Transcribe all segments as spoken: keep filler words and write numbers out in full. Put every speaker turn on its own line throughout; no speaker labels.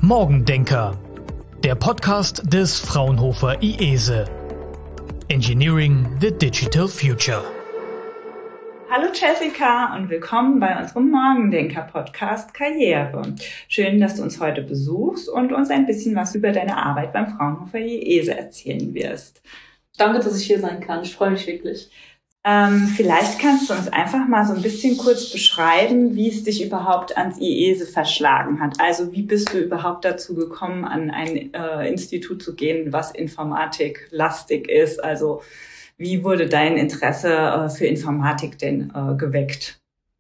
Morgendenker, der Podcast des Fraunhofer I E S E. Engineering the Digital Future.
Hallo Jessica und willkommen bei unserem Morgendenker-Podcast Karriere. Schön, dass du uns heute besuchst und uns ein bisschen was über deine Arbeit beim Fraunhofer I E S E erzählen wirst.
Danke, dass ich hier sein kann. Ich freue mich wirklich.
Ähm, vielleicht kannst du uns einfach mal so ein bisschen kurz beschreiben, wie es dich überhaupt ans I E S E verschlagen hat. Also wie bist du überhaupt dazu gekommen, an ein äh, Institut zu gehen, was informatiklastig ist? Also wie wurde dein Interesse äh, für Informatik denn äh, geweckt?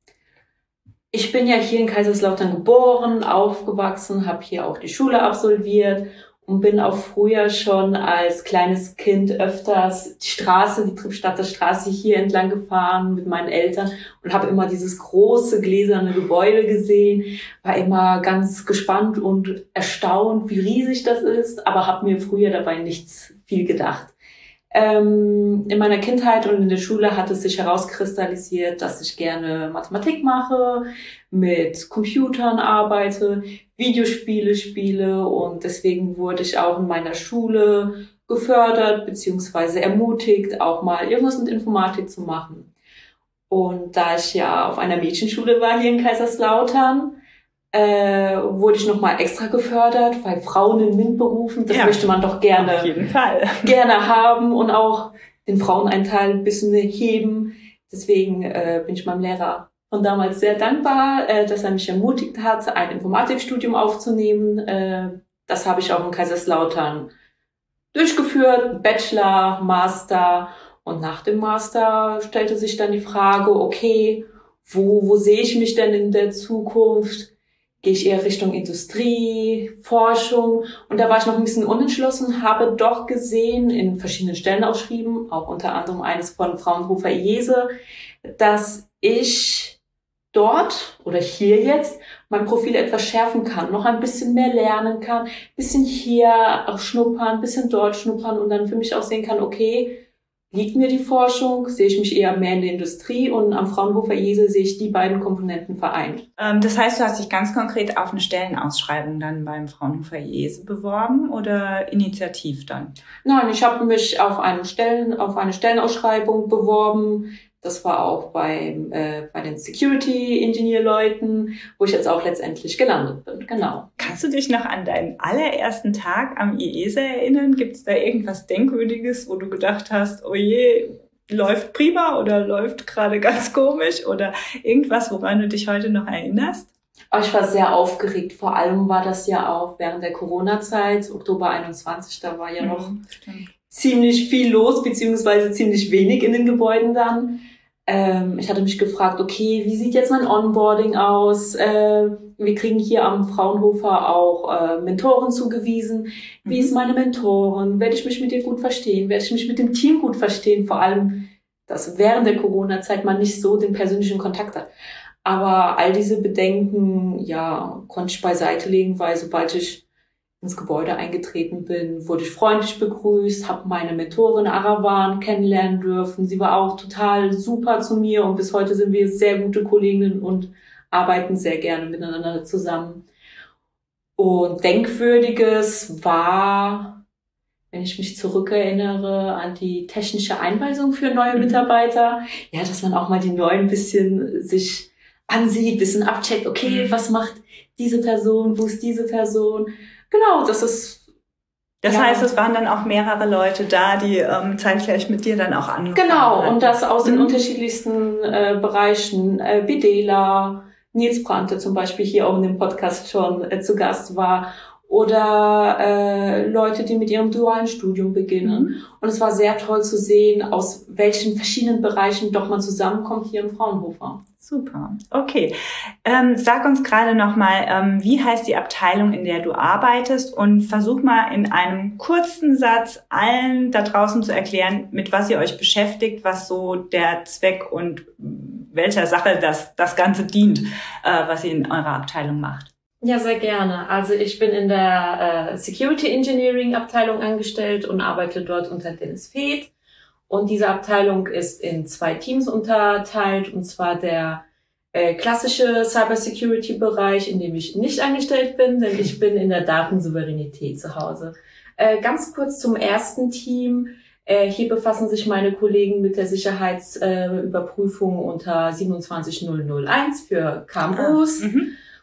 Ich bin ja hier in Kaiserslautern geboren, aufgewachsen, habe hier auch die Schule absolviert und bin auch früher schon als kleines Kind öfters die Straße, die Trippstadter Straße hier entlang gefahren mit meinen Eltern und habe immer dieses große gläserne Gebäude gesehen, war immer ganz gespannt und erstaunt, wie riesig das ist, aber habe mir früher dabei nichts viel gedacht. Ähm, in meiner Kindheit und in der Schule hat es sich herauskristallisiert, dass ich gerne Mathematik mache, mit Computern arbeite, Videospiele spiele und deswegen wurde ich auch in meiner Schule gefördert bzw. ermutigt, auch mal irgendwas mit Informatik zu machen. Und da ich ja auf einer Mädchenschule war hier in Kaiserslautern, äh, wurde ich nochmal extra gefördert, weil Frauen in MINT-Berufen, das ja, möchte man doch gerne,
auf jeden Fall.
gerne haben und auch den Frauenanteil ein bisschen heben. Deswegen äh, bin ich meinem Lehrer von damals sehr dankbar, äh, dass er mich ermutigt hat, ein Informatikstudium aufzunehmen. Äh, das habe ich auch in Kaiserslautern durchgeführt, Bachelor, Master. Und nach dem Master stellte sich dann die Frage, okay, wo, wo sehe ich mich denn in der Zukunft? Gehe ich eher Richtung Industrie, Forschung? Und da war ich noch ein bisschen unentschlossen, habe doch gesehen in verschiedenen Stellenausschrieben, auch unter anderem eines von Fraunhofer I E S E, dass ich dort oder hier jetzt mein Profil etwas schärfen kann, noch ein bisschen mehr lernen kann, ein bisschen hier auch schnuppern, ein bisschen dort schnuppern und dann für mich auch sehen kann, okay, liegt mir die Forschung, sehe ich mich eher mehr in der Industrie und am Fraunhofer I E S E sehe ich die beiden Komponenten vereint.
Ähm, das heißt, du hast dich ganz konkret auf eine Stellenausschreibung dann beim Fraunhofer I E S E beworben oder initiativ dann?
Nein, ich habe mich auf eine Stellen, auf eine Stellenausschreibung beworben. Das war auch beim, äh, bei den Security-Engineer-Leuten, wo ich jetzt auch letztendlich gelandet bin. Genau.
Kannst du dich noch an deinen allerersten Tag am I E S E erinnern? Gibt es da irgendwas Denkwürdiges, wo du gedacht hast, oh je, läuft prima oder läuft gerade ganz komisch oder irgendwas, woran du dich heute noch erinnerst?
Ich war sehr aufgeregt. Vor allem war das ja auch während der Corona-Zeit, Oktober einundzwanzig, da war ja noch mhm, ziemlich viel los, beziehungsweise ziemlich wenig in den Gebäuden dann. Ähm, ich hatte mich gefragt, okay, wie sieht jetzt mein Onboarding aus? Äh, wir kriegen hier am Fraunhofer auch äh, Mentoren zugewiesen. Wie ist meine Mentorin? Werde ich mich mit ihr gut verstehen? Werde ich mich mit dem Team gut verstehen? Vor allem, dass während der Corona-Zeit man nicht so den persönlichen Kontakt hat. Aber all diese Bedenken, ja, konnte ich beiseite legen, weil sobald ich ins Gebäude eingetreten bin, wurde ich freundlich begrüßt, habe meine Mentorin Arawan kennenlernen dürfen. Sie war auch total super zu mir und bis heute sind wir sehr gute Kolleginnen und arbeiten sehr gerne miteinander zusammen. Und Denkwürdiges war, wenn ich mich zurückerinnere, an die technische Einweisung für neue Mitarbeiter. Ja, dass man auch mal die Neuen ein bisschen sich ansieht, ein bisschen abcheckt, okay, was macht diese Person, wo ist diese Person? Genau, das ist...
Das
ja.
heißt, es waren dann auch mehrere Leute da, die ähm, zeitgleich mit dir dann auch angefangen
Genau,
hatten.
und das aus den mhm. unterschiedlichsten äh, Bereichen. Äh, Bedela, Nils Brandte zum Beispiel hier auch in dem Podcast schon äh, zu Gast war. Oder äh, Leute, die mit ihrem dualen Studium beginnen. Mhm. Und es war sehr toll zu sehen, aus welchen verschiedenen Bereichen doch man zusammenkommt hier im Fraunhofer.
Super, okay. Ähm, sag uns gerade nochmal, ähm, wie heißt die Abteilung, in der du arbeitest? Und versuch mal in einem kurzen Satz allen da draußen zu erklären, mit was ihr euch beschäftigt, was so der Zweck und welcher Sache das, das Ganze dient, äh, was ihr in eurer Abteilung macht.
Ja, sehr gerne. Also ich bin in der äh, Security Engineering Abteilung angestellt und arbeite dort unter Dennis Feeth. Und diese Abteilung ist in zwei Teams unterteilt, und zwar der äh, klassische Cybersecurity-Bereich, in dem ich nicht angestellt bin, denn ich bin in der Datensouveränität zu Hause. Äh, ganz kurz zum ersten Team. Äh, hier befassen sich meine Kollegen mit der Sicherheitsüberprüfung äh, unter siebenundzwanzig null null eins für K M Us. Ah,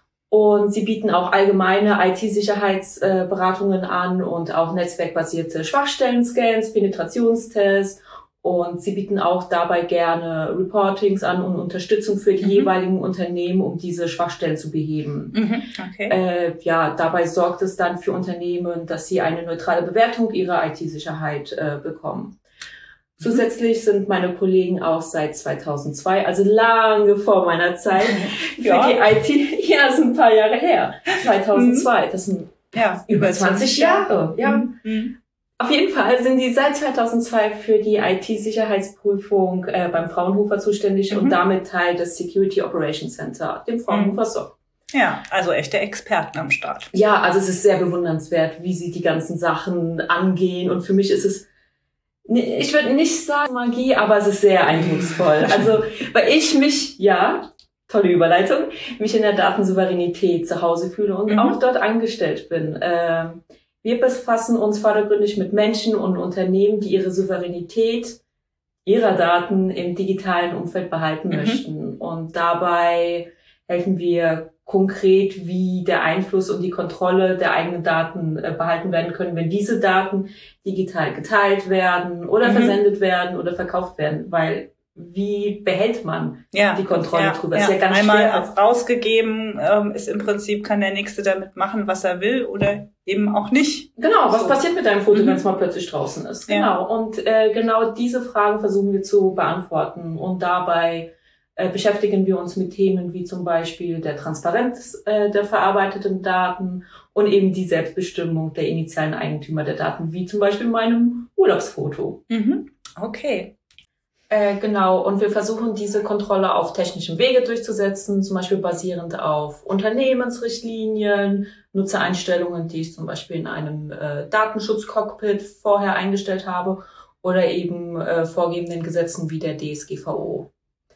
und sie bieten auch allgemeine I T-Sicherheitsberatungen äh, an und auch netzwerkbasierte Schwachstellen-Scans, Penetrationstests. Und sie bieten auch dabei gerne Reportings an und Unterstützung für die mhm. jeweiligen Unternehmen, um diese Schwachstellen zu beheben. Mhm. Okay. Äh, ja, dabei sorgt es dann für Unternehmen, dass sie eine neutrale Bewertung ihrer I T-Sicherheit äh, bekommen. Mhm. Zusätzlich sind meine Kollegen auch seit zweitausendzwei, also lange vor meiner Zeit, für ja. die I T, ja, das sind ein paar Jahre her, zweitausendzwei, das sind ja, über zwanzig Jahre. Ja. Mhm. Auf jeden Fall sind die seit zweitausendzwei für die I T-Sicherheitsprüfung äh, beim Fraunhofer zuständig mhm. und damit Teil des Security Operations Center, dem Fraunhofer S O C.
Ja, also echte Experten am Start.
Ja, also es ist sehr bewundernswert, wie sie die ganzen Sachen angehen. Und für mich ist es, ich würde nicht sagen Magie, aber es ist sehr eindrucksvoll. Also, weil ich mich, ja, tolle Überleitung, mich in der Datensouveränität zu Hause fühle und mhm. auch dort angestellt bin. Ähm, Wir befassen uns vordergründig mit Menschen und Unternehmen, die ihre Souveränität ihrer Daten im digitalen Umfeld behalten mhm. möchten. Und dabei helfen wir konkret, wie der Einfluss und die Kontrolle der eigenen Daten äh, behalten werden können, wenn diese Daten digital geteilt werden oder mhm. versendet werden oder verkauft werden. Weil wie behält man ja, die Kontrolle ja, drüber?
Ja.
Ist ja ganz
Einmal
schwer.
rausgegeben, ähm, ist im Prinzip, kann der Nächste damit machen, was er will oder eben auch nicht.
Genau, was so. passiert mit deinem Foto, mhm. wenn es mal plötzlich draußen ist? Genau. Ja. Und äh, genau diese Fragen versuchen wir zu beantworten. Und dabei äh, beschäftigen wir uns mit Themen wie zum Beispiel der Transparenz äh, der verarbeiteten Daten und eben die Selbstbestimmung der initialen Eigentümer der Daten, wie zum Beispiel meinem Urlaubsfoto.
Mhm. Okay.
Äh, genau, und wir versuchen diese Kontrolle auf technischem Wege durchzusetzen, zum Beispiel basierend auf Unternehmensrichtlinien, Nutzereinstellungen, die ich zum Beispiel in einem äh, Datenschutzcockpit vorher eingestellt habe oder eben äh, vorgegebenen Gesetzen wie der D S G V O.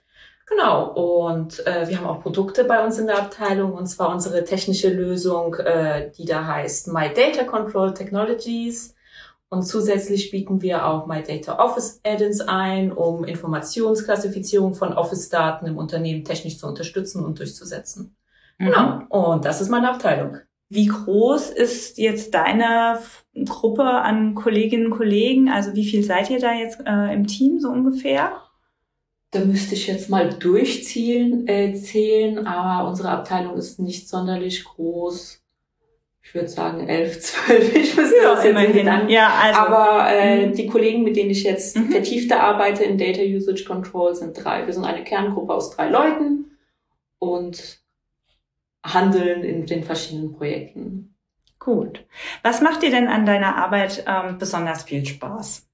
Genau, und äh, wir haben auch Produkte bei uns in der Abteilung, und zwar unsere technische Lösung, äh, die da heißt My Data Control Technologies. Und zusätzlich bieten wir auch My Data Office Add-ins ein, um Informationsklassifizierung von Office-Daten im Unternehmen technisch zu unterstützen und durchzusetzen. Mhm. Genau. Und das ist meine Abteilung.
Wie groß ist jetzt deine Gruppe an Kolleginnen und Kollegen? Also wie viel seid ihr da jetzt äh, im Team so ungefähr?
Da müsste ich jetzt mal durchziehen, äh, zählen, aber unsere Abteilung ist nicht sonderlich groß. Ich würde sagen elf, zwölf, ich wüsste ja, das jetzt nicht an. Ja, also. Aber äh, die Kollegen, mit denen ich jetzt mhm. vertiefter arbeite in Data Usage Control, sind drei. Wir sind eine Kerngruppe aus drei Leuten und handeln in den verschiedenen Projekten.
Gut. Was macht dir denn an deiner Arbeit ähm, besonders viel Spaß?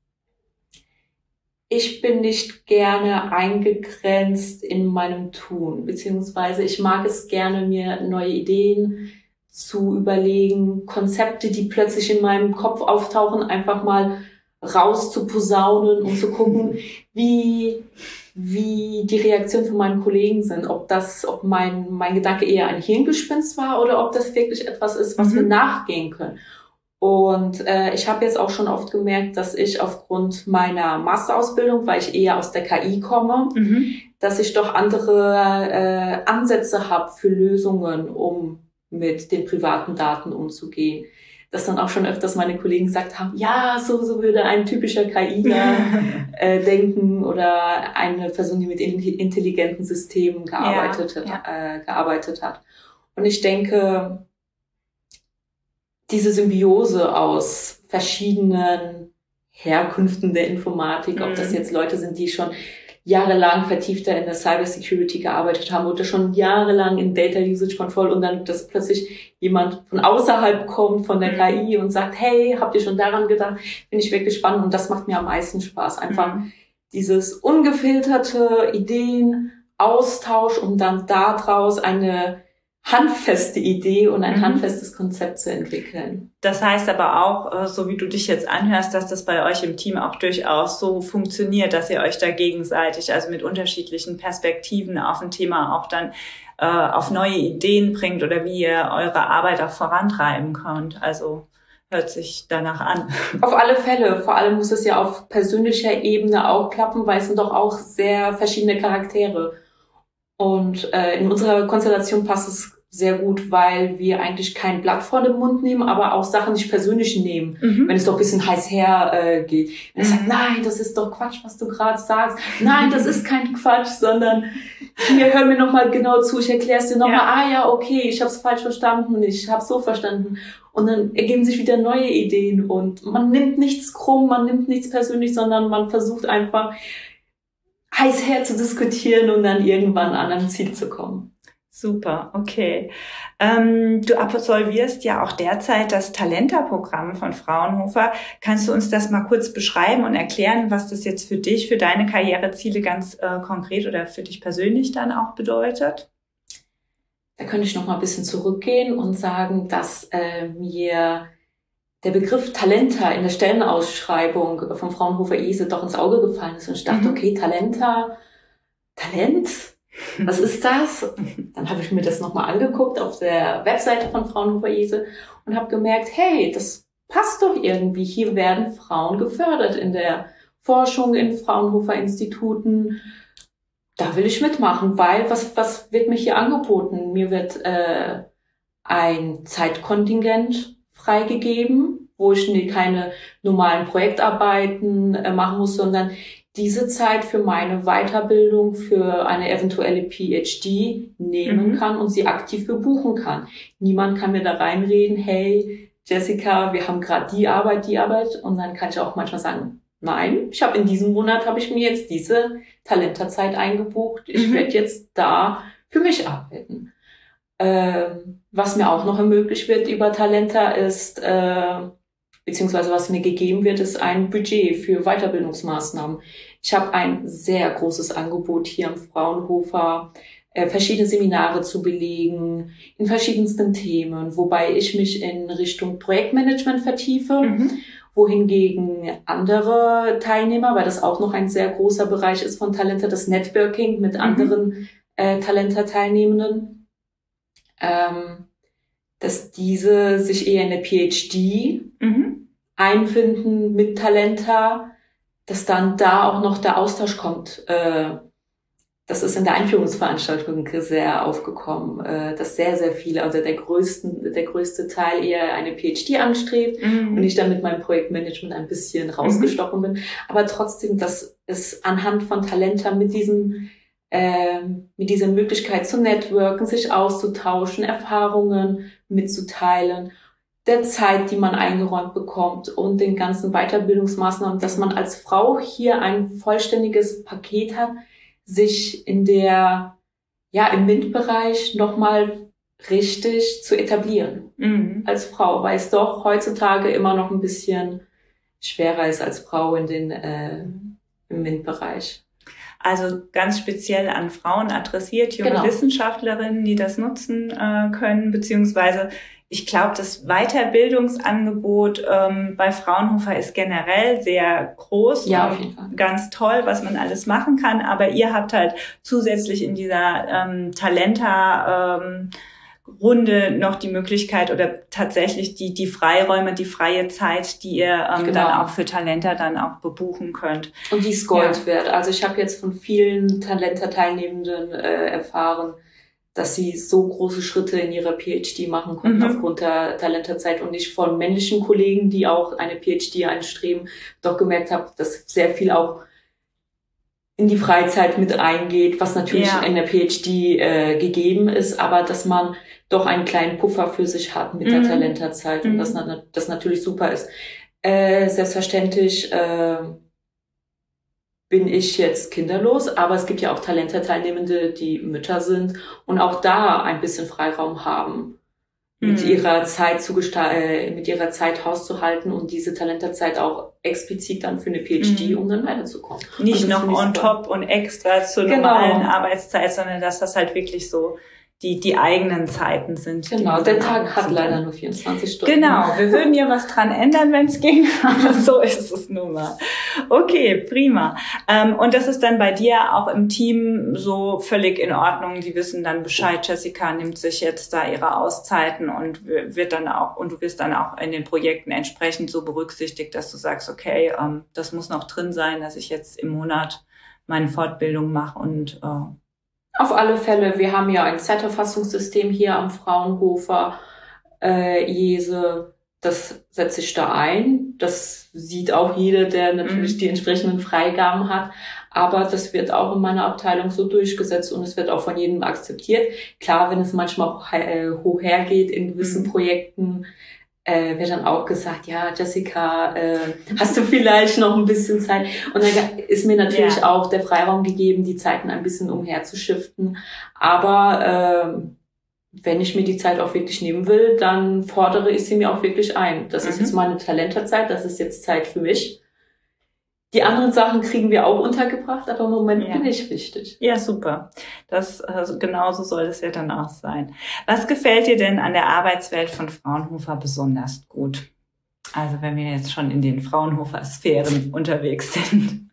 Ich bin nicht gerne eingegrenzt in meinem Tun, beziehungsweise ich mag es gerne, mir neue Ideen zu überlegen, Konzepte, die plötzlich in meinem Kopf auftauchen, einfach mal raus zu posaunen und zu gucken, wie, wie die Reaktionen von meinen Kollegen sind. Ob das, ob mein, mein Gedanke eher ein Hirngespinst war oder ob das wirklich etwas ist, was mhm. wir nachgehen können. Und äh, ich habe jetzt auch schon oft gemerkt, dass ich aufgrund meiner Masterausbildung, weil ich eher aus der K I komme, mhm. dass ich doch andere äh, Ansätze habe für Lösungen, um mit den privaten Daten umzugehen. Dass dann auch schon öfters meine Kollegen gesagt haben, ja, so so würde ein typischer KIler äh, denken oder eine Person, die mit intelligenten Systemen gearbeitet, ja, ja. Äh, gearbeitet hat. Und ich denke, diese Symbiose aus verschiedenen Herkünften der Informatik, mhm. ob das jetzt Leute sind, die schon jahrelang vertiefter in der Cybersecurity gearbeitet haben oder schon jahrelang in Data Usage Control und dann, dass plötzlich jemand von außerhalb kommt von der mhm. K I und sagt, hey, habt ihr schon daran gedacht? Finde ich wirklich spannend und das macht mir am meisten Spaß. Einfach mhm. dieses ungefilterte Ideen, Austausch und dann daraus eine handfeste Idee und ein
mhm.
handfestes Konzept zu entwickeln.
Das heißt aber auch, so wie du dich jetzt anhörst, dass das bei euch im Team auch durchaus so funktioniert, dass ihr euch da gegenseitig, also mit unterschiedlichen Perspektiven auf ein Thema auch dann äh, auf neue Ideen bringt oder wie ihr eure Arbeit auch vorantreiben könnt. Also hört sich danach an.
Auf alle Fälle. Vor allem muss es ja auf persönlicher Ebene auch klappen, weil es sind doch auch sehr verschiedene Charaktere. Und äh, in unserer Konstellation passt es sehr gut, weil wir eigentlich kein Blatt vor den Mund nehmen, aber auch Sachen nicht persönlich nehmen. Mhm. Wenn es doch ein bisschen heiß her äh, geht. Wenn er mhm. sagt, nein, das ist doch Quatsch, was du gerade sagst. Nein, das ist kein Quatsch, sondern hier, hör mir nochmal genau zu, ich erkläre es dir nochmal. Ja. Ah ja, okay, ich habe es falsch verstanden, ich habe es so verstanden. Und dann ergeben sich wieder neue Ideen und man nimmt nichts krumm, man nimmt nichts persönlich, sondern man versucht einfach heiß her zu diskutieren und dann irgendwann an ein Ziel zu kommen.
Super, okay. Ähm, du absolvierst ja auch derzeit das Talenta-Programm von Fraunhofer. Kannst du uns das mal kurz beschreiben und erklären, was das jetzt für dich, für deine Karriereziele ganz äh, konkret oder für dich persönlich dann auch bedeutet?
Da könnte ich noch mal ein bisschen zurückgehen und sagen, dass äh, mir der Begriff Talenta in der Stellenausschreibung von Fraunhofer I E S E doch ins Auge gefallen ist. Und ich dachte, mhm. okay, Talenta, Talent, was ist das? Dann habe ich mir das nochmal angeguckt auf der Webseite von Fraunhofer I E S E und habe gemerkt, hey, das passt doch irgendwie. Hier werden Frauen gefördert in der Forschung, in Fraunhofer Instituten. Da will ich mitmachen, weil was was wird mir hier angeboten? Mir wird äh, ein Zeitkontingent freigegeben, wo ich nie, keine normalen Projektarbeiten äh, machen muss, sondern diese Zeit für meine Weiterbildung, für eine eventuelle P H D nehmen mhm. kann und sie aktiv bebuchen kann. Niemand kann mir da reinreden, hey Jessica, wir haben gerade die Arbeit, die Arbeit, und dann kann ich auch manchmal sagen, nein, ich habe in diesem Monat habe ich mir jetzt diese Talenta-Zeit eingebucht. Ich mhm. werde jetzt da für mich arbeiten. Ähm, was mir auch noch ermöglicht wird über Talenta ist, äh, beziehungsweise was mir gegeben wird, ist ein Budget für Weiterbildungsmaßnahmen. Ich habe ein sehr großes Angebot hier am Fraunhofer, äh, verschiedene Seminare zu belegen, in verschiedensten Themen, wobei ich mich in Richtung Projektmanagement vertiefe. Mhm. Wohingegen andere Teilnehmer, weil das auch noch ein sehr großer Bereich ist von Talenta, das Networking mit mhm. anderen äh, Talenta-Teilnehmenden, ähm, dass diese sich eher in der P H D mhm. einfinden mit Talenta, dass dann da auch noch der Austausch kommt. Äh, das ist in der Einführungsveranstaltung sehr aufgekommen, äh, dass sehr, sehr viele, also der größten, der größte Teil eher eine P H D anstrebt mhm. und ich dann mit meinem Projektmanagement ein bisschen rausgestochen mhm. bin. Aber trotzdem, dass es anhand von Talenta mit diesem, äh, mit dieser Möglichkeit zu networken, sich auszutauschen, Erfahrungen mitzuteilen, der Zeit, die man eingeräumt bekommt und den ganzen Weiterbildungsmaßnahmen, dass man als Frau hier ein vollständiges Paket hat, sich in der, ja, im M I N T-Bereich nochmal richtig zu etablieren mhm. als Frau, weil es doch heutzutage immer noch ein bisschen schwerer ist als Frau in den, äh, im M I N T-Bereich.
Also ganz speziell an Frauen adressiert, junge genau. Wissenschaftlerinnen, die das nutzen äh, können, beziehungsweise ich glaube, das Weiterbildungsangebot ähm, bei Fraunhofer ist generell sehr groß
ja,
und
auf jeden Fall.
Ganz toll, was man alles machen kann. Aber ihr habt halt zusätzlich in dieser ähm, Talenta ähm, Runde noch die Möglichkeit oder tatsächlich die die Freiräume, die freie Zeit, die ihr ähm, genau. dann auch für Talenta dann auch bebuchen könnt.
Und die ist Gold ja. wert. Also ich habe jetzt von vielen Talenta-Teilnehmenden äh, erfahren, dass sie so große Schritte in ihrer P H D machen konnten mhm. aufgrund der Talenta-Zeit und ich von männlichen Kollegen, die auch eine P H D anstreben, doch gemerkt habe, dass sehr viel auch in die Freizeit mit eingeht, was natürlich ja. in der P H D äh, gegeben ist, aber dass man doch einen kleinen Puffer für sich hat mit mhm. der Talenta-Zeit und mhm. dass das natürlich super ist. Äh, selbstverständlich äh, bin ich jetzt kinderlos, aber es gibt ja auch Talenta-Teilnehmende, die Mütter sind und auch da ein bisschen Freiraum haben, mhm. mit ihrer Zeit zu gestalten, mit ihrer Zeit hauszuhalten und diese Talenta-Zeit auch explizit dann für eine P H D, mhm. um dann weiterzukommen.
Nicht noch on top und extra zur
genau.
normalen Arbeitszeit, sondern dass das halt wirklich so die die eigenen Zeiten sind.
Genau, der Tag hat leider nur vierundzwanzig Stunden.
Genau, wir würden ja was dran ändern, wenn es ging, aber so ist es nun mal. Okay, prima. Ähm, und das ist dann bei dir auch im Team so völlig in Ordnung. Die wissen dann Bescheid, Jessica nimmt sich jetzt da ihre Auszeiten und wird dann auch, und du wirst dann auch in den Projekten entsprechend so berücksichtigt, dass du sagst, okay, ähm, das muss noch drin sein, dass ich jetzt im Monat meine Fortbildung mache und äh,
auf alle Fälle, wir haben ja ein Zeiterfassungssystem hier am Fraunhofer äh, Jese, das setze ich da ein. Das sieht auch jeder, der natürlich mhm. die entsprechenden Freigaben hat. Aber das wird auch in meiner Abteilung so durchgesetzt und es wird auch von jedem akzeptiert. Klar, wenn es manchmal auch äh, hoch hergeht in gewissen mhm. Projekten, äh, wird dann auch gesagt, ja, Jessica, äh, hast du vielleicht noch ein bisschen Zeit? Und dann ist mir natürlich ja. auch der Freiraum gegeben, die Zeiten ein bisschen umherzuschiften. Aber äh, wenn ich mir die Zeit auch wirklich nehmen will, dann fordere ich sie mir auch wirklich ein. Das mhm. ist jetzt meine Talentezeit, das ist jetzt Zeit für mich. Die anderen Sachen kriegen wir auch untergebracht, aber im Moment ja. bin ich wichtig.
Ja, super. Das, also genauso soll es ja dann auch sein. Was gefällt dir denn an der Arbeitswelt von Fraunhofer besonders gut? Also wenn wir jetzt schon in den Fraunhofer-Sphären unterwegs sind.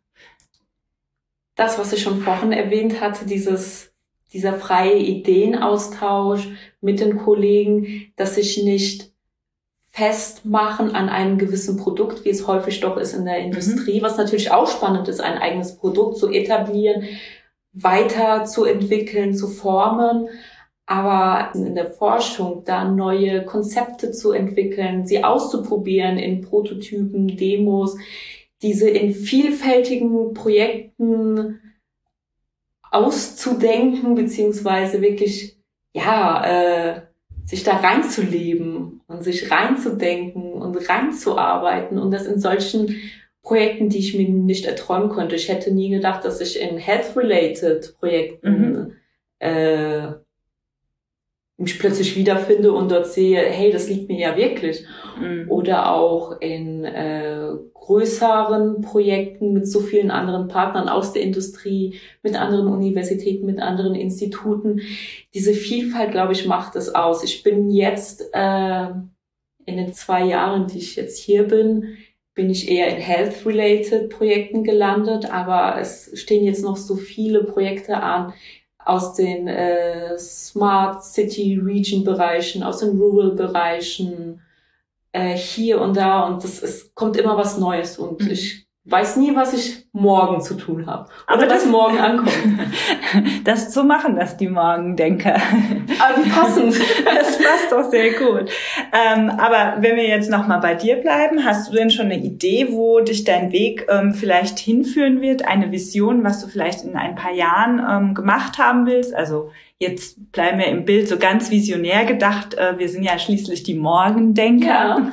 Das, was ich schon vorhin erwähnt hatte, dieses, dieser freie Ideenaustausch mit den Kollegen, dass sich nicht festmachen an einem gewissen Produkt, wie es häufig doch ist in der Industrie, mhm. was natürlich auch spannend ist, ein eigenes Produkt zu etablieren, weiterzuentwickeln, zu formen, aber in der Forschung da neue Konzepte zu entwickeln, sie auszuprobieren in Prototypen, Demos, diese in vielfältigen Projekten auszudenken, beziehungsweise wirklich, ja, äh, sich da reinzuleben und sich reinzudenken und reinzuarbeiten und das in solchen Projekten, die ich mir nicht erträumen konnte. Ich hätte nie gedacht, dass ich in Health-related Projekten mhm. äh, mich plötzlich wiederfinde und dort sehe, hey, das liegt mir ja wirklich. Mhm. Oder auch in äh, größeren Projekten mit so vielen anderen Partnern aus der Industrie, mit anderen Universitäten, mit anderen Instituten. Diese Vielfalt, glaube ich, macht es aus. Ich bin jetzt äh, in den zwei Jahren, die ich jetzt hier bin, bin ich eher in Health-related Projekten gelandet, aber es stehen jetzt noch so viele Projekte an, aus den äh, Smart City Region Bereichen, aus den Rural Bereichen, äh, hier und da und das ist, kommt immer was Neues und mhm. ich weiß nie, was ich morgen zu tun habe.
Aber
das morgen ankommt.
Das, so machen das die Morgendenker.
Aber wie passend.
Das passt doch sehr gut. Ähm, aber wenn wir jetzt nochmal bei dir bleiben, hast du denn schon eine Idee, wo dich dein Weg ähm, vielleicht hinführen wird? Eine Vision, was du vielleicht in ein paar Jahren ähm, gemacht haben willst? Also jetzt bleiben wir im Bild so ganz visionär gedacht. Äh, wir sind ja schließlich die Morgendenker.
Ja.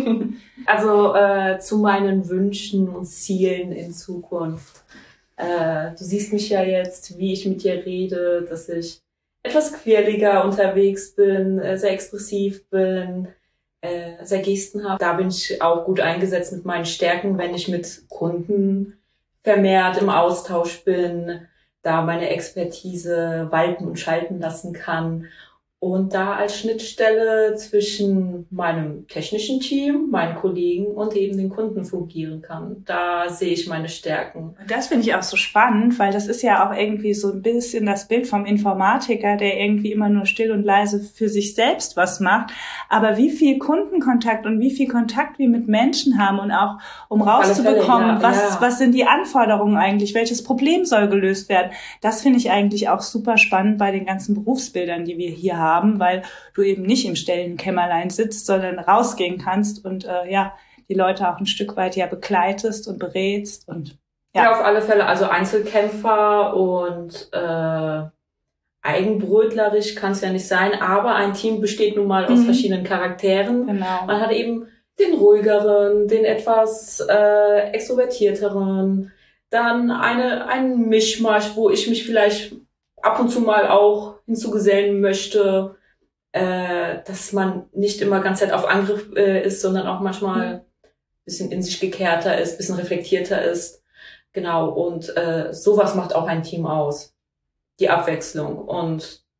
Also äh, zu meinen Wünschen und Zielen in Zukunft. Äh, du siehst mich ja jetzt, wie ich mit dir rede, dass ich etwas quirliger unterwegs bin, äh, sehr expressiv bin, äh, sehr gestenhaft. Da bin ich auch gut eingesetzt mit meinen Stärken, wenn ich mit Kunden vermehrt im Austausch bin, da meine Expertise walten und schalten lassen kann. Und da als Schnittstelle zwischen meinem technischen Team, meinen Kollegen und eben den Kunden fungieren kann. Da sehe ich meine Stärken.
Und das finde ich auch so spannend, weil das ist ja auch irgendwie so ein bisschen das Bild vom Informatiker, der irgendwie immer nur still und leise für sich selbst was macht. Aber wie viel Kundenkontakt und wie viel Kontakt wir mit Menschen haben und auch um rauszubekommen, ja, was, ja. was sind die Anforderungen eigentlich, welches Problem soll gelöst werden. Das finde ich eigentlich auch super spannend bei den ganzen Berufsbildern, die wir hier haben. Haben, weil du eben nicht im stillen Kämmerlein sitzt, sondern rausgehen kannst und äh, ja die Leute auch ein Stück weit ja begleitest und berätst und
ja. Ja, auf alle Fälle, also Einzelkämpfer und äh, eigenbrötlerisch kann es ja nicht sein, aber ein Team besteht nun mal aus mhm. verschiedenen Charakteren.
Genau.
Man hat eben den ruhigeren, den etwas äh, extrovertierteren, dann eine einen Mischmasch, wo ich mich vielleicht ab und zu mal auch hinzugesellen möchte, äh, dass man nicht immer ganz Zeit auf Angriff äh, ist, sondern auch manchmal ein bisschen in sich gekehrter ist, ein bisschen reflektierter ist. Genau, und äh, sowas macht auch ein Team aus. Die Abwechslung. Und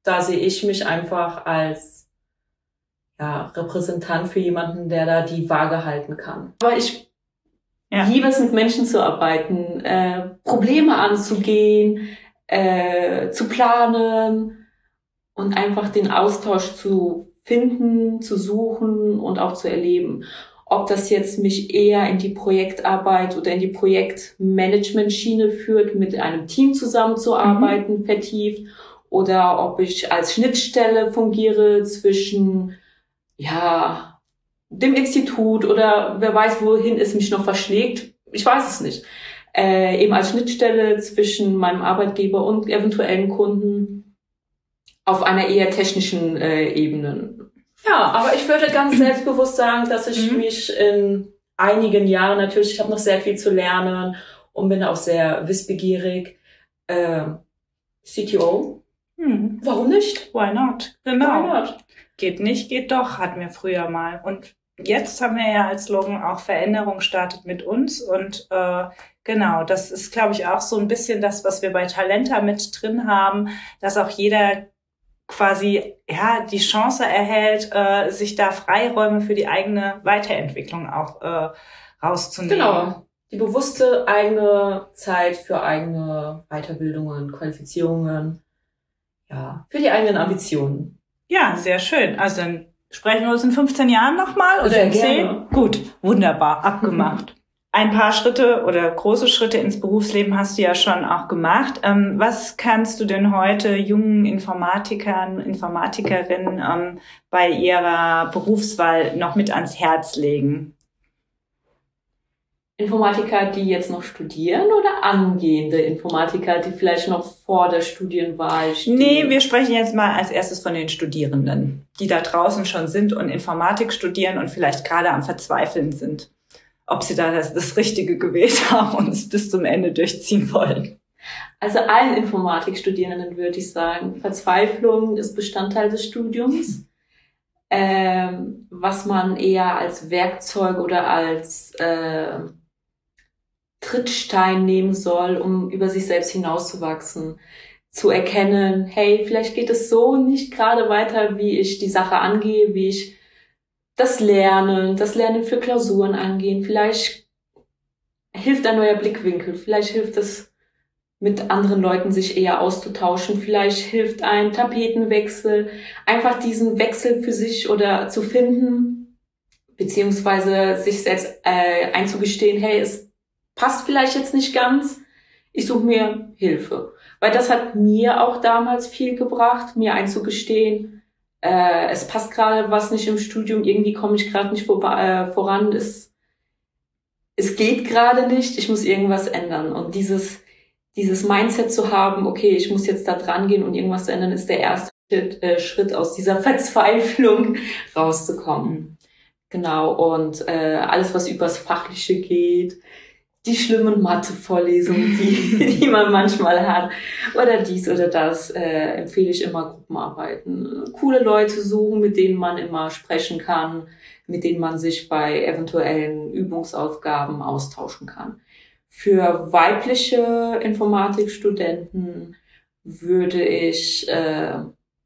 da sehe ich mich einfach als ja, Repräsentant für jemanden, der da die Waage halten kann. Aber ich ja. liebe es, mit Menschen zu arbeiten, äh, Probleme anzugehen, äh, zu planen und einfach den Austausch zu finden, zu suchen und auch zu erleben. Ob das jetzt mich eher in die Projektarbeit oder in die Projektmanagement-Schiene führt, mit einem Team zusammenzuarbeiten, mhm. vertieft, oder ob ich als Schnittstelle fungiere zwischen, ja, dem Institut oder wer weiß, wohin es mich noch verschlägt. Ich weiß es nicht. Äh, eben als Schnittstelle zwischen meinem Arbeitgeber und eventuellen Kunden auf einer eher technischen äh, Ebene. Ja, aber ich würde ganz selbstbewusst sagen, dass ich mhm. mich in einigen Jahren, natürlich, ich habe noch sehr viel zu lernen und bin auch sehr wissbegierig, äh, C T O.
Mhm.
Warum nicht?
Why not? Genau.
Why not?
Geht nicht, geht doch, hatten wir früher mal. Und jetzt haben wir ja als Slogan auch Veränderung startet mit uns. Und äh, genau, das ist, glaube ich, auch so ein bisschen das, was wir bei Talenta mit drin haben, dass auch jeder quasi ja die Chance erhält, äh, sich da Freiräume für die eigene Weiterentwicklung auch äh, rauszunehmen.
Genau, die bewusste eigene Zeit für eigene Weiterbildungen, Qualifizierungen, ja, für die eigenen Ambitionen.
Ja, sehr schön. Also dann sprechen wir uns in fünfzehn Jahren nochmal oder in zehn? Gut, wunderbar, abgemacht. Ein paar Schritte oder große Schritte ins Berufsleben hast du ja schon auch gemacht. Ähm, was kannst du denn heute jungen Informatikern, Informatikerinnen ähm, bei ihrer Berufswahl noch mit ans Herz legen?
Informatiker, die jetzt noch studieren oder angehende Informatiker, die vielleicht noch vor der Studienwahl stehen?
Nee, wir sprechen jetzt mal als erstes von den Studierenden, die da draußen schon sind und Informatik studieren und vielleicht gerade am Verzweifeln sind, ob sie da das, das Richtige gewählt haben und es bis zum Ende durchziehen wollen.
Also allen Informatikstudierenden würde ich sagen, Verzweiflung ist Bestandteil des Studiums, ähm, was man eher als Werkzeug oder als äh, Trittstein nehmen soll, um über sich selbst hinauszuwachsen, zu erkennen, hey, vielleicht geht es so nicht gerade weiter, wie ich die Sache angehe, wie ich das Lernen, das Lernen für Klausuren angehen. Vielleicht hilft ein neuer Blickwinkel, vielleicht hilft es, mit anderen Leuten sich eher auszutauschen, vielleicht hilft ein Tapetenwechsel, einfach diesen Wechsel für sich oder zu finden, beziehungsweise sich selbst äh, einzugestehen, hey, es passt vielleicht jetzt nicht ganz, ich suche mir Hilfe. Weil das hat mir auch damals viel gebracht, mir einzugestehen, äh, es passt gerade was nicht im Studium, irgendwie komme ich gerade nicht vor, äh, voran, es, es geht gerade nicht, ich muss irgendwas ändern. Und dieses, dieses Mindset zu haben, okay, ich muss jetzt da dran gehen und irgendwas zu ändern, ist der erste Schritt, äh, Schritt aus dieser Verzweiflung rauszukommen. Genau, und äh, alles, was übers Fachliche geht, die schlimmen Mathe-Vorlesungen, die, die man manchmal hat, oder dies oder das, äh, empfehle ich immer Gruppenarbeiten. Coole Leute suchen, mit denen man immer sprechen kann, mit denen man sich bei eventuellen Übungsaufgaben austauschen kann. Für weibliche Informatikstudenten würde ich, äh,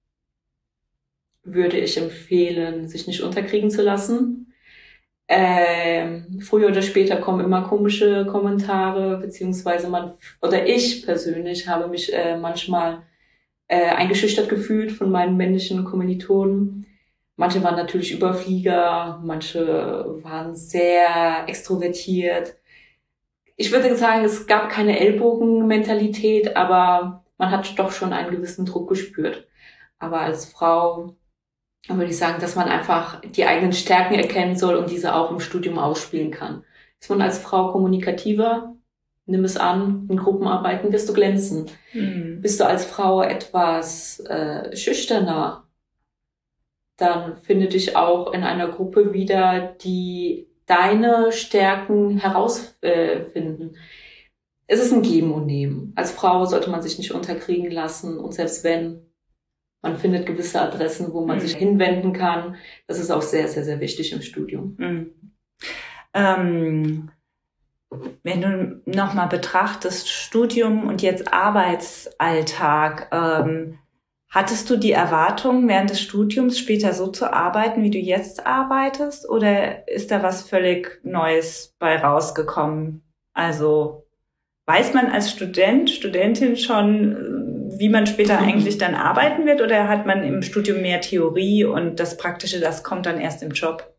würde ich empfehlen, sich nicht unterkriegen zu lassen. Ähm, früher oder später kommen immer komische Kommentare, beziehungsweise man, oder ich persönlich habe mich äh, manchmal äh, eingeschüchtert gefühlt von meinen männlichen Kommilitonen. Manche waren natürlich Überflieger, manche waren sehr extrovertiert. Ich würde sagen, es gab keine Ellbogenmentalität, aber man hat doch schon einen gewissen Druck gespürt. Aber als Frau würde ich sagen, dass man einfach die eigenen Stärken erkennen soll und diese auch im Studium ausspielen kann. Ist man als Frau kommunikativer, nimm es an, in Gruppenarbeiten wirst du glänzen. Mhm. Bist du als Frau etwas äh, schüchterner, dann finde dich auch in einer Gruppe wieder, die deine Stärken herausfinden. Äh, es ist ein Geben und Nehmen. Als Frau sollte man sich nicht unterkriegen lassen und selbst wenn, man findet gewisse Adressen, wo man mhm. sich hinwenden kann. Das ist auch sehr, sehr, sehr wichtig im Studium.
Mhm. Ähm, wenn du nochmal betrachtest, Studium und jetzt Arbeitsalltag, ähm, Hattest du die Erwartung, während des Studiums später so zu arbeiten, wie du jetzt arbeitest? Oder ist da was völlig Neues bei rausgekommen? Also weiß man als Student, Studentin schon, wie man später eigentlich dann arbeiten wird? Oder hat man im Studium mehr Theorie und das Praktische, das kommt dann erst im Job?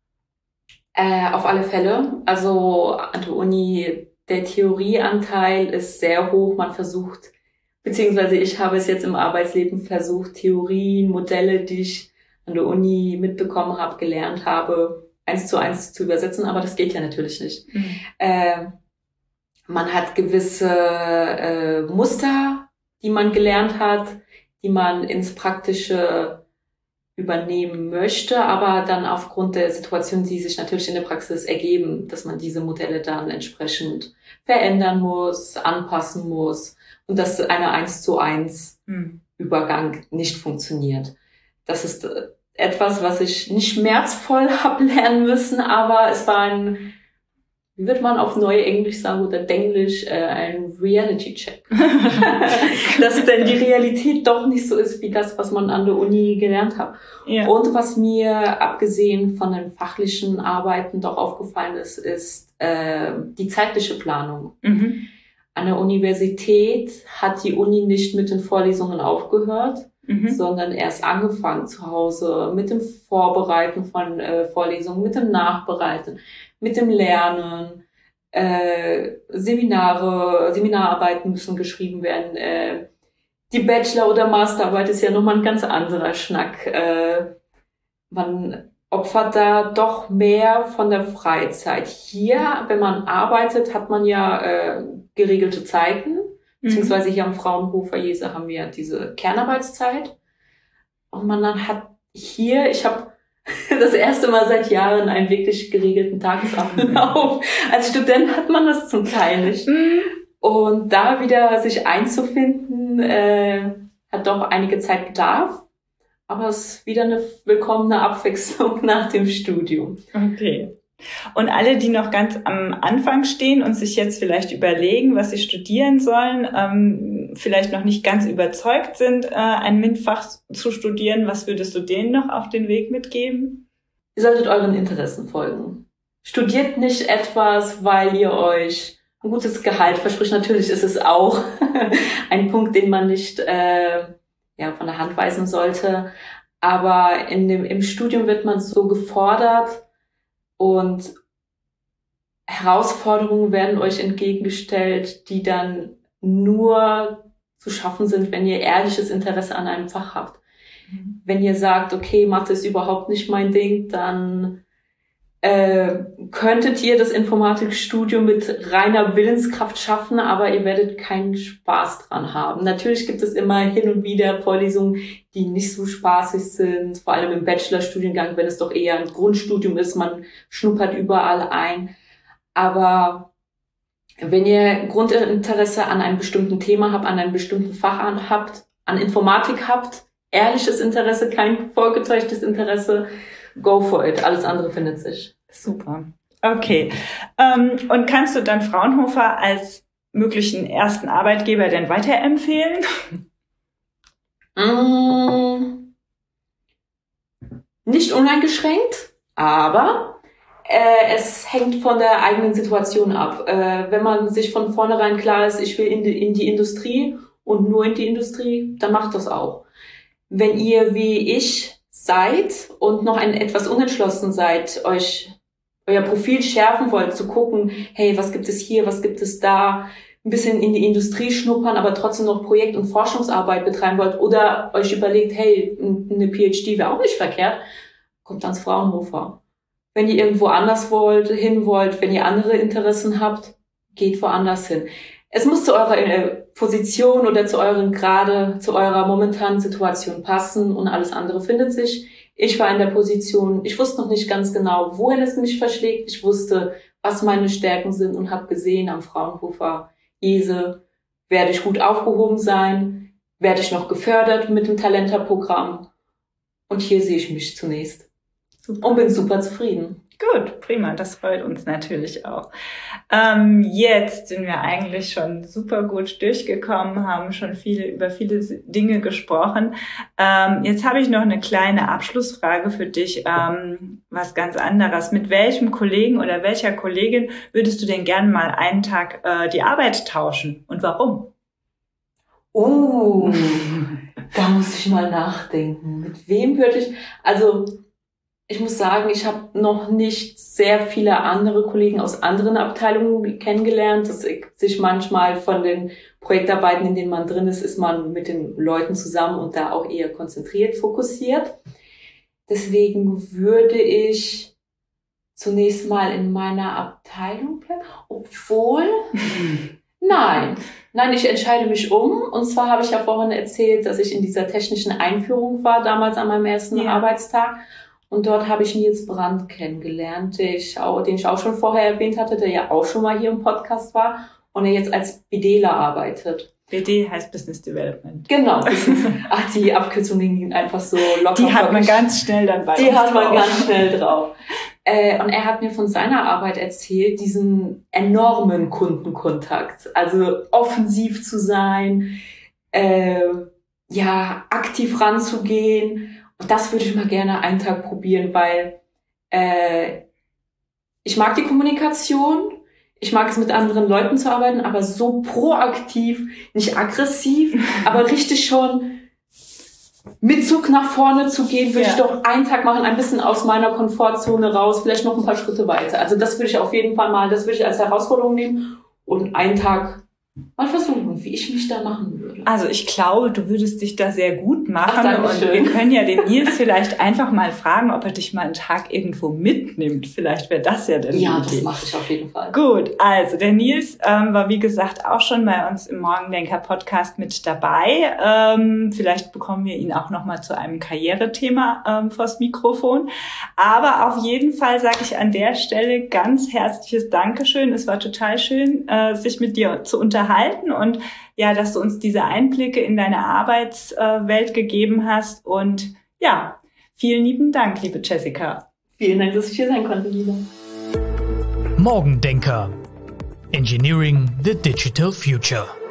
Äh, auf alle Fälle. Also an der Uni, der Theorieanteil ist sehr hoch. Man versucht, beziehungsweise ich habe es jetzt im Arbeitsleben versucht, Theorien, Modelle, die ich an der Uni mitbekommen habe, gelernt habe, eins zu eins zu übersetzen. Aber das geht ja natürlich nicht. Mhm. Äh, man hat gewisse äh, Muster, die man gelernt hat, die man ins Praktische übernehmen möchte, aber dann aufgrund der Situation, die sich natürlich in der Praxis ergeben, dass man diese Modelle dann entsprechend verändern muss, anpassen muss und dass eine eins zu eins hm. Übergang nicht funktioniert. Das ist etwas, was ich nicht schmerzvoll habe lernen müssen, aber es war ein, wie wird man auf neue Englisch sagen oder Denglisch, äh, ein Reality-Check. Dass denn die Realität doch nicht so ist, wie das, was man an der Uni gelernt hat. Ja. Und was mir, abgesehen von den fachlichen Arbeiten, doch aufgefallen ist, ist äh, die zeitliche Planung. Mhm. An der Universität hat die Uni nicht mit den Vorlesungen aufgehört, mhm. sondern erst angefangen zu Hause mit dem Vorbereiten von äh, Vorlesungen, mit dem Nachbereiten, mit dem Lernen, äh, Seminare, Seminararbeiten müssen geschrieben werden. Äh, die Bachelor- oder Masterarbeit ist ja nochmal ein ganz anderer Schnack. Äh, man opfert da doch mehr von der Freizeit. Hier, wenn man arbeitet, hat man ja äh, geregelte Zeiten. Mhm. Beziehungsweise hier am Fraunhofer Jese haben wir diese Kernarbeitszeit. Und man dann hat hier, ich habe das erste Mal seit Jahren einen wirklich geregelten Tagesablauf. Als Student hat man das zum Teil nicht. Und da wieder sich einzufinden, äh, hat doch einige Zeit bedarf. Aber es ist wieder eine willkommene Abwechslung nach dem Studium.
Okay. Und alle, die noch ganz am Anfang stehen und sich jetzt vielleicht überlegen, was sie studieren sollen, ähm, vielleicht noch nicht ganz überzeugt sind, äh, ein MINT-Fach zu studieren, was würdest du denen noch auf den Weg mitgeben?
Ihr solltet euren Interessen folgen. Studiert nicht etwas, weil ihr euch ein gutes Gehalt verspricht. Natürlich ist es auch ein Punkt, den man nicht äh, ja, von der Hand weisen sollte. Aber in dem, im Studium wird man so gefordert, und Herausforderungen werden euch entgegengestellt, die dann nur zu schaffen sind, wenn ihr ehrliches Interesse an einem Fach habt. Mhm. Wenn ihr sagt, okay, Mathe ist überhaupt nicht mein Ding, dann äh, könntet ihr das Informatikstudium mit reiner Willenskraft schaffen, aber ihr werdet keinen Spaß dran haben. Natürlich gibt es immer hin und wieder Vorlesungen, die nicht so spaßig sind, vor allem im Bachelorstudiengang, wenn es doch eher ein Grundstudium ist, man schnuppert überall ein. Aber wenn ihr Grundinteresse an einem bestimmten Thema habt, an einem bestimmten Fach an, habt, an Informatik habt, ehrliches Interesse, kein vorgetäuschtes Interesse, go for it. Alles andere findet sich.
Super. Okay. Ähm, und kannst du dann Fraunhofer als möglichen ersten Arbeitgeber denn weiterempfehlen?
Mm, nicht uneingeschränkt, aber äh, es hängt von der eigenen Situation ab. Äh, wenn man sich von vornherein klar ist, ich will in die, in die Industrie und nur in die Industrie, dann macht das auch. Wenn ihr wie ich seid und noch ein etwas unentschlossen seid, euch euer Profil schärfen wollt, zu gucken, hey, was gibt es hier, was gibt es da, ein bisschen in die Industrie schnuppern, aber trotzdem noch Projekt- und Forschungsarbeit betreiben wollt oder euch überlegt, hey, eine P H D wäre auch nicht verkehrt, kommt ans Fraunhofer. Wenn ihr irgendwo anders wollt, hin wollt, wenn ihr andere Interessen habt, geht woanders hin. Es muss zu eurer äh, Position oder zu euren gerade, zu eurer momentanen Situation passen und alles andere findet sich. Ich war in der Position, ich wusste noch nicht ganz genau, wohin es mich verschlägt. Ich wusste, was meine Stärken sind und habe gesehen, am Fraunhofer Jese werde ich gut aufgehoben sein, werde ich noch gefördert mit dem Talenta-Programm. Und hier sehe ich mich zunächst. Super. Und bin super zufrieden.
Gut, prima, das freut uns natürlich auch. Ähm, jetzt sind wir eigentlich schon super gut durchgekommen, haben schon viele über viele Dinge gesprochen. Ähm, jetzt habe ich noch eine kleine Abschlussfrage für dich, ähm, was ganz anderes. Mit welchem Kollegen oder welcher Kollegin würdest du denn gerne mal einen Tag äh, die Arbeit tauschen und warum?
Oh, da muss ich mal nachdenken. Mit wem würde ich, also ich muss sagen, ich habe noch nicht sehr viele andere Kollegen aus anderen Abteilungen kennengelernt. Das sich manchmal von den Projektarbeiten, in denen man drin ist, ist man mit den Leuten zusammen und da auch eher konzentriert, fokussiert. Deswegen würde ich zunächst mal in meiner Abteilung bleiben, obwohl, nein, nein, ich entscheide mich um. Und zwar habe ich ja vorhin erzählt, dass ich in dieser technischen Einführung war, damals an meinem ersten ja. Arbeitstag. Und dort habe ich Nils Brandt kennengelernt, den ich, auch, den ich auch schon vorher erwähnt hatte, der ja auch schon mal hier im Podcast war und er jetzt als BDler arbeitet.
B D heißt Business Development.
Genau. Ach, die Abkürzungen gingen einfach so locker.
Die hat man ganz schnell dann bei
Die
uns
hat man
drauf.
ganz schnell drauf. Äh, und er hat mir von seiner Arbeit erzählt, diesen enormen Kundenkontakt. Also offensiv zu sein, äh, ja, aktiv ranzugehen. Und das würde ich mal gerne einen Tag probieren, weil äh, ich mag die Kommunikation, ich mag es mit anderen Leuten zu arbeiten, aber so proaktiv, nicht aggressiv, aber richtig schon mit Zug nach vorne zu gehen, würde ja. ich doch einen Tag machen, ein bisschen aus meiner Komfortzone raus, vielleicht noch ein paar Schritte weiter. Also das würde ich auf jeden Fall mal, das würde ich als Herausforderung nehmen und einen Tag mal versuchen, wie ich mich da machen würde.
Also ich glaube, du würdest dich da sehr gut machen.
Ach,
und wir können ja den Nils vielleicht einfach mal fragen, ob er dich mal einen Tag irgendwo mitnimmt. Vielleicht wäre das ja der
Ja,
Idee.
das mache ich auf jeden Fall.
Gut, also der Nils ähm, war wie gesagt auch schon bei uns im Morgendenker-Podcast mit dabei. Ähm, vielleicht bekommen wir ihn auch noch mal zu einem Karrierethema ähm, vors Mikrofon. Aber auf jeden Fall sage ich an der Stelle ganz herzliches Dankeschön. Es war total schön, äh, sich mit dir zu unterhalten und ja, dass du uns diese Einblicke in deine Arbeitswelt gegeben hast. Und ja, vielen lieben Dank, liebe Jessica.
Vielen Dank, dass ich hier sein konnte, Lina.
Morgendenker. Engineering the Digital Future.